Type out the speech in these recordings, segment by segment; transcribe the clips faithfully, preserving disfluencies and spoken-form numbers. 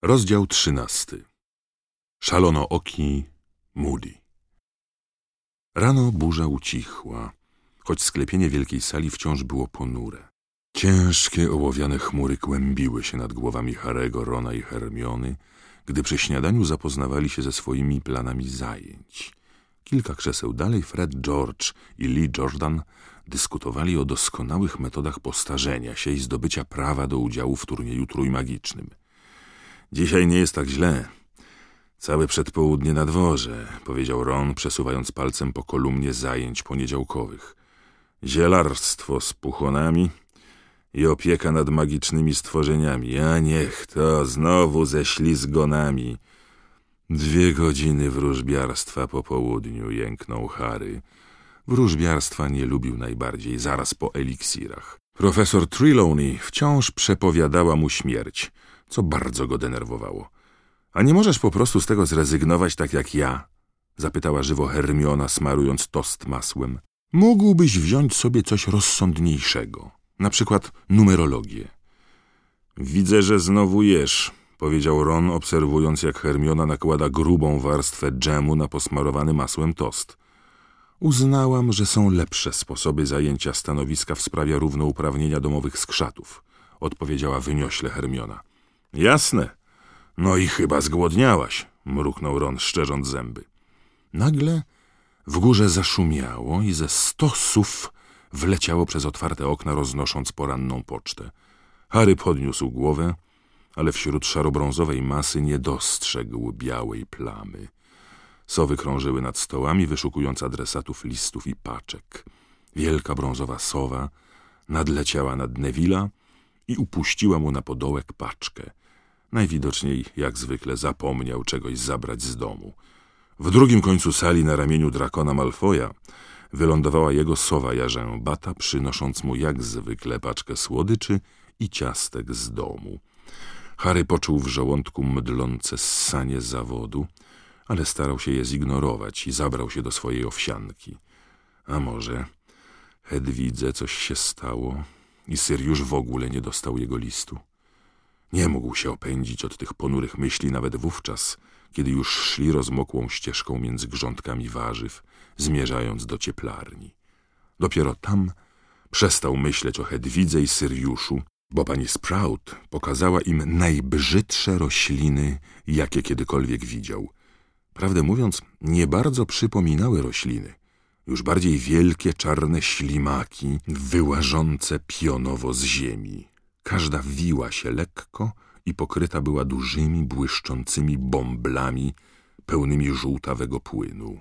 Rozdział trzynasty. Szalonooki Moody. Rano burza ucichła, choć sklepienie wielkiej sali wciąż było ponure. Ciężkie, ołowiane chmury kłębiły się nad głowami Harry'ego, Rona i Hermiony, gdy przy śniadaniu zapoznawali się ze swoimi planami zajęć. Kilka krzeseł dalej Fred George i Lee Jordan dyskutowali o doskonałych metodach postarzenia się i zdobycia prawa do udziału w turnieju trójmagicznym. Dzisiaj nie jest tak źle. Całe przedpołudnie na dworze, powiedział Ron, przesuwając palcem po kolumnie zajęć poniedziałkowych. Zielarstwo z puchonami i opieka nad magicznymi stworzeniami, a niech to znowu ze ślizgonami. Dwie godziny wróżbiarstwa po południu, jęknął Harry. Wróżbiarstwa nie lubił najbardziej, zaraz po eliksirach. Profesor Trelawney wciąż przepowiadała mu śmierć, co bardzo go denerwowało. A nie możesz po prostu z tego zrezygnować tak jak ja? Zapytała żywo Hermiona, smarując tost masłem. Mógłbyś wziąć sobie coś rozsądniejszego, na przykład numerologię. Widzę, że znowu jesz, powiedział Ron, obserwując, jak Hermiona nakłada grubą warstwę dżemu na posmarowany masłem tost. Uznałam, że są lepsze sposoby zajęcia stanowiska w sprawie równouprawnienia domowych skrzatów, odpowiedziała wyniośle Hermiona. Jasne. No i chyba zgłodniałaś, mruknął Ron, szczerząc zęby. Nagle w górze zaszumiało i ze sto sów wleciało przez otwarte okna, roznosząc poranną pocztę. Harry podniósł głowę, ale wśród szarobrązowej masy nie dostrzegł białej plamy. Sowy krążyły nad stołami, wyszukując adresatów listów i paczek. Wielka brązowa sowa nadleciała nad Neville'a i upuściła mu na podołek paczkę. Najwidoczniej, jak zwykle, zapomniał czegoś zabrać z domu. W drugim końcu sali, na ramieniu drakona Malfoya, wylądowała jego sowa jarzębata, przynosząc mu jak zwykle paczkę słodyczy i ciastek z domu. Harry poczuł w żołądku mdlące ssanie zawodu, ale starał się je zignorować i zabrał się do swojej owsianki. A może Hedwidze coś się stało i Syriusz w ogóle nie dostał jego listu? Nie mógł się opędzić od tych ponurych myśli nawet wówczas, kiedy już szli rozmokłą ścieżką między grządkami warzyw, zmierzając do cieplarni. Dopiero tam przestał myśleć o Hedwidze i Syriuszu, bo pani Sprout pokazała im najbrzydsze rośliny, jakie kiedykolwiek widział. Prawdę mówiąc, nie bardzo przypominały rośliny. Już bardziej wielkie, czarne ślimaki, wyłażące pionowo z ziemi. Każda wiła się lekko i pokryta była dużymi, błyszczącymi bąblami, pełnymi żółtawego płynu.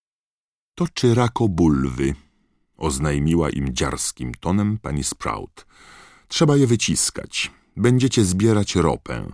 To czyrako-bulwy, oznajmiła im dziarskim tonem pani Sprout. Trzeba je wyciskać. Będziecie zbierać ropę.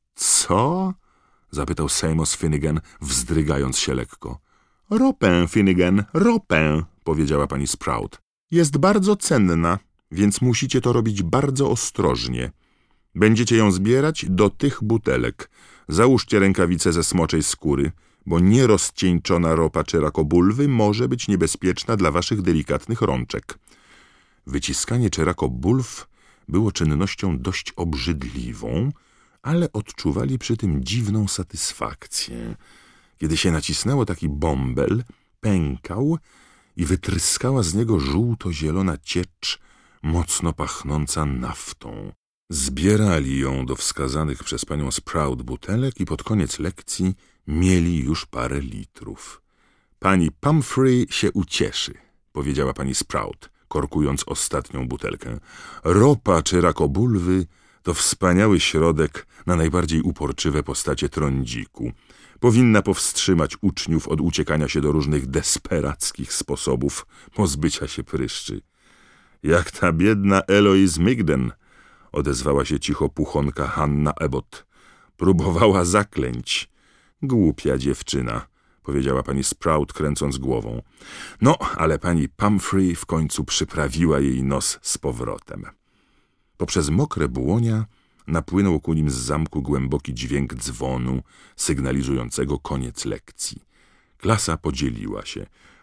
Co? Zapytał Seamus Finnegan, wzdrygając się lekko. Ropę, Finnegan, ropę, powiedziała pani Sprout. Jest bardzo cenna, więc musicie to robić bardzo ostrożnie. Będziecie ją zbierać do tych butelek. Załóżcie rękawice ze smoczej skóry, bo nierozcieńczona ropa czyrako-bulwy może być niebezpieczna dla waszych delikatnych rączek. Wyciskanie czyrako-bulw było czynnością dość obrzydliwą, ale odczuwali przy tym dziwną satysfakcję. Kiedy się nacisnęło taki bąbel, pękał i wytryskała z niego żółto-zielona ciecz, mocno pachnąca naftą. Zbierali ją do wskazanych przez panią Sprout butelek i pod koniec lekcji mieli już parę litrów. Pani Pumphrey się ucieszy, powiedziała pani Sprout, korkując ostatnią butelkę. Ropa czyrako-bulwy to wspaniały środek na najbardziej uporczywe postacie trądziku. Powinna powstrzymać uczniów od uciekania się do różnych desperackich sposobów pozbycia się pryszczy. Jak ta biedna Eloise Migden, odezwała się cicho puchonka Hanna Abbott. Próbowała zaklęć. Głupia dziewczyna, powiedziała pani Sprout, kręcąc głową. No, ale pani Pumphrey w końcu przyprawiła jej nos z powrotem. Poprzez mokre błonia napłynął ku nim z zamku głęboki dźwięk dzwonu sygnalizującego koniec lekcji. Klasa podzieliła się.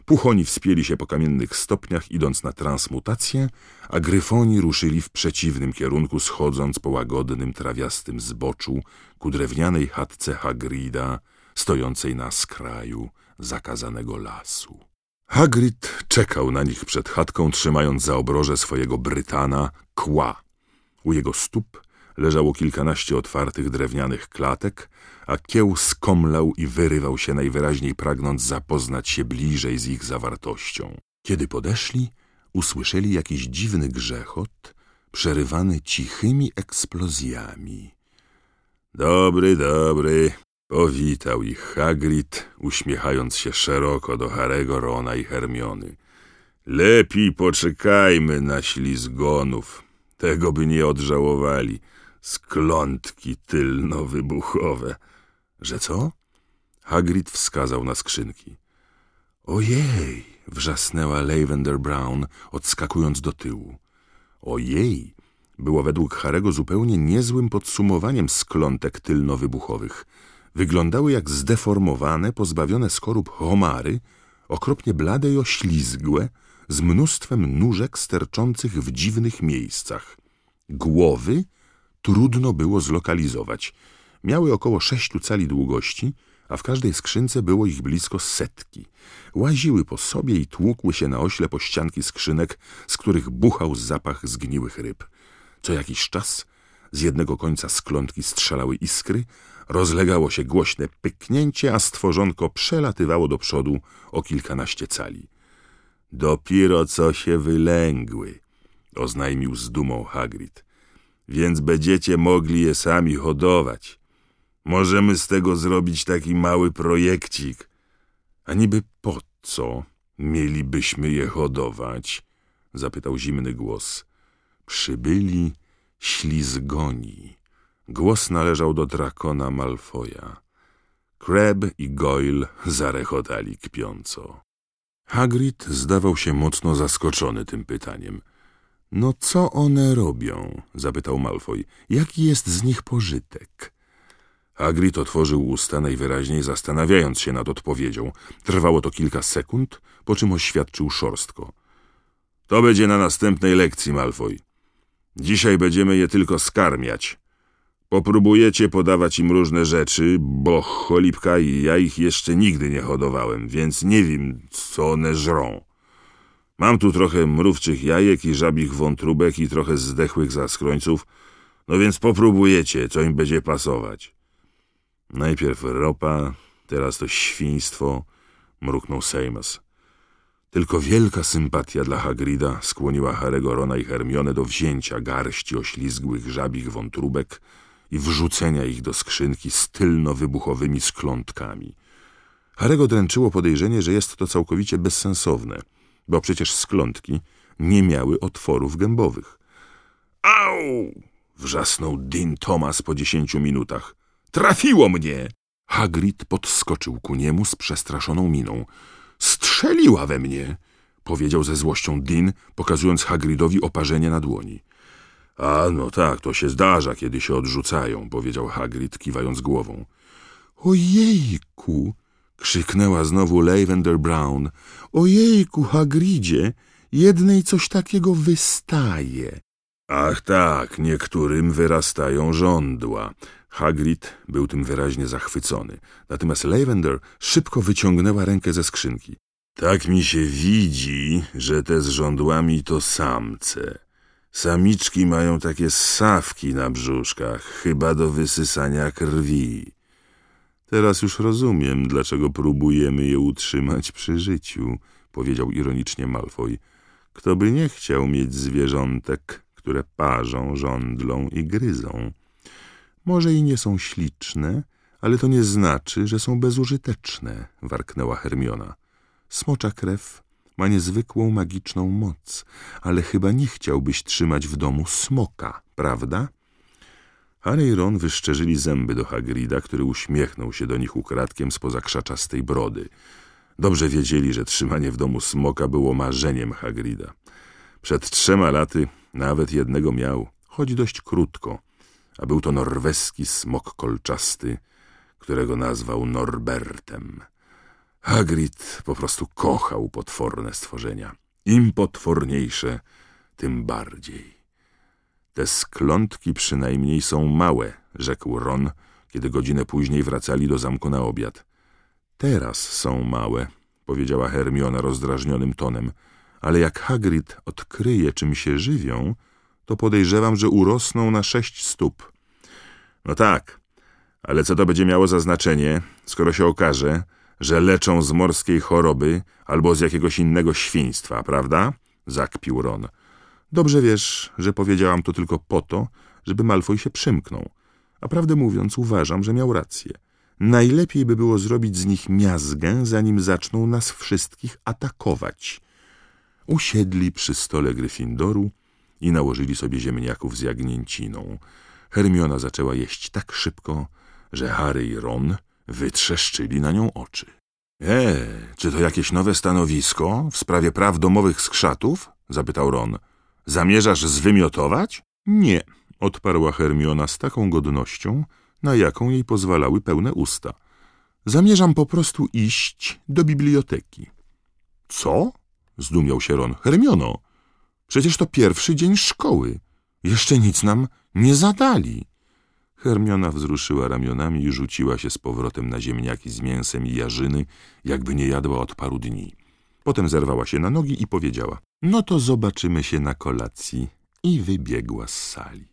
Puchoni wspięli się po kamiennych stopniach, idąc na transmutację, a gryfoni ruszyli w przeciwnym kierunku, schodząc po łagodnym, trawiastym zboczu ku drewnianej chatce Hagrida, stojącej na skraju zakazanego lasu. Hagrid czekał na nich przed chatką, trzymając za obroże swojego Brytana kła. U jego stóp leżało kilkanaście otwartych drewnianych klatek, a kieł skomlał i wyrywał się, najwyraźniej pragnąc zapoznać się bliżej z ich zawartością. Kiedy podeszli, usłyszeli jakiś dziwny grzechot, przerywany cichymi eksplozjami. Dobry, dobry, powitał ich Hagrid, uśmiechając się szeroko do Harry'ego, Rona i Hermiony. Lepiej poczekajmy na ślizgonów, tego by nie odżałowali. Sklątki tylnowybuchowe. Że co? Hagrid wskazał na skrzynki. Ojej! Wrzasnęła Lavender Brown, odskakując do tyłu. Ojej! Było według Harry'ego zupełnie niezłym podsumowaniem sklątek tylnowybuchowych. Wyglądały jak zdeformowane, pozbawione skorup homary, okropnie blade i oślizgłe, z mnóstwem nóżek sterczących w dziwnych miejscach. Głowy trudno było zlokalizować. Miały około sześciu cali długości, a w każdej skrzynce było ich blisko setki. Łaziły po sobie i tłukły się na oślep o ścianki skrzynek, z których buchał zapach zgniłych ryb. Co jakiś czas z jednego końca sklątki strzelały iskry, rozlegało się głośne pyknięcie, a stworzonko przelatywało do przodu o kilkanaście cali. Dopiero co się wylęgły, oznajmił z dumą Hagrid. Więc będziecie mogli je sami hodować. Możemy z tego zrobić taki mały projekcik. A niby po co mielibyśmy je hodować? Zapytał zimny głos. Przybyli ślizgoni. Głos należał do drakona Malfoja. Crabbe i Goyle zarechotali kpiąco. Hagrid zdawał się mocno zaskoczony tym pytaniem. No co one robią? Zapytał Malfoy. Jaki jest z nich pożytek? Hagrid otworzył usta, najwyraźniej zastanawiając się nad odpowiedzią. Trwało to kilka sekund, po czym oświadczył szorstko. To będzie na następnej lekcji, Malfoy. Dzisiaj będziemy je tylko skarmiać. Popróbujecie podawać im różne rzeczy, bo cholipka i ja ich jeszcze nigdy nie hodowałem, więc nie wiem, co one żrą. Mam tu trochę mrówczych jajek i żabich wątróbek i trochę zdechłych zaskrońców, no więc popróbujecie, co im będzie pasować. Najpierw ropa, teraz to świństwo, mruknął Seamus. Tylko wielka sympatia dla Hagrida skłoniła Harry'ego, Rona i Hermionę do wzięcia garści oślizgłych żabich wątróbek i wrzucenia ich do skrzynki z tylnowybuchowymi sklątkami. Harry'ego dręczyło podejrzenie, że jest to całkowicie bezsensowne, bo przecież sklątki nie miały otworów gębowych. Au! Wrzasnął Dean Thomas po dziesięciu minutach. Trafiło mnie! Hagrid podskoczył ku niemu z przestraszoną miną. Strzeliła we mnie! Powiedział ze złością Dean, pokazując Hagridowi oparzenie na dłoni. A no tak, to się zdarza, kiedy się odrzucają, powiedział Hagrid, kiwając głową. Ojejku! Krzyknęła znowu Lavender Brown. Ojejku, Hagridzie, jednej coś takiego wystaje. Ach tak, niektórym wyrastają żądła. Hagrid był tym wyraźnie zachwycony. Natomiast Lavender szybko wyciągnęła rękę ze skrzynki. Tak mi się widzi, że te z żądłami to samce. Samiczki mają takie ssawki na brzuszkach, chyba do wysysania krwi. Teraz już rozumiem, dlaczego próbujemy je utrzymać przy życiu, powiedział ironicznie Malfoy. Kto by nie chciał mieć zwierzątek, które parzą, żądlą i gryzą? Może i nie są śliczne, ale to nie znaczy, że są bezużyteczne, warknęła Hermiona. Smocza krew ma niezwykłą magiczną moc, ale chyba nie chciałbyś trzymać w domu smoka, prawda? Harry i Ron wyszczerzyli zęby do Hagrida, który uśmiechnął się do nich ukradkiem spoza krzaczastej brody. Dobrze wiedzieli, że trzymanie w domu smoka było marzeniem Hagrida. Przed trzema laty nawet jednego miał, choć dość krótko, a był to norweski smok kolczasty, którego nazwał Norbertem. Hagrid po prostu kochał potworne stworzenia. Im potworniejsze, tym bardziej. Te sklątki przynajmniej są małe, rzekł Ron, kiedy godzinę później wracali do zamku na obiad. Teraz są małe, powiedziała Hermiona rozdrażnionym tonem, ale jak Hagrid odkryje, czym się żywią, to podejrzewam, że urosną na sześć stóp. No tak, ale co to będzie miało za znaczenie, skoro się okaże, że leczą z morskiej choroby albo z jakiegoś innego świństwa, prawda? Zakpił Ron. Dobrze wiesz, że powiedziałam to tylko po to, żeby Malfoy się przymknął. A prawdę mówiąc, uważam, że miał rację. Najlepiej by było zrobić z nich miazgę, zanim zaczną nas wszystkich atakować. Usiedli przy stole Gryffindoru i nałożyli sobie ziemniaków z jagnięciną. Hermiona zaczęła jeść tak szybko, że Harry i Ron wytrzeszczyli na nią oczy. E, czy to jakieś nowe stanowisko w sprawie praw domowych skrzatów? Zapytał Ron. Zamierzasz zwymiotować? Nie, odparła Hermiona z taką godnością, na jaką jej pozwalały pełne usta. Zamierzam po prostu iść do biblioteki. Co? Zdumiał się Ron. Hermiono, przecież to pierwszy dzień szkoły. Jeszcze nic nam nie zadali. Hermiona wzruszyła ramionami i rzuciła się z powrotem na ziemniaki z mięsem i jarzyny, jakby nie jadła od paru dni. Potem zerwała się na nogi i powiedziała: no to zobaczymy się na kolacji. I wybiegła z sali.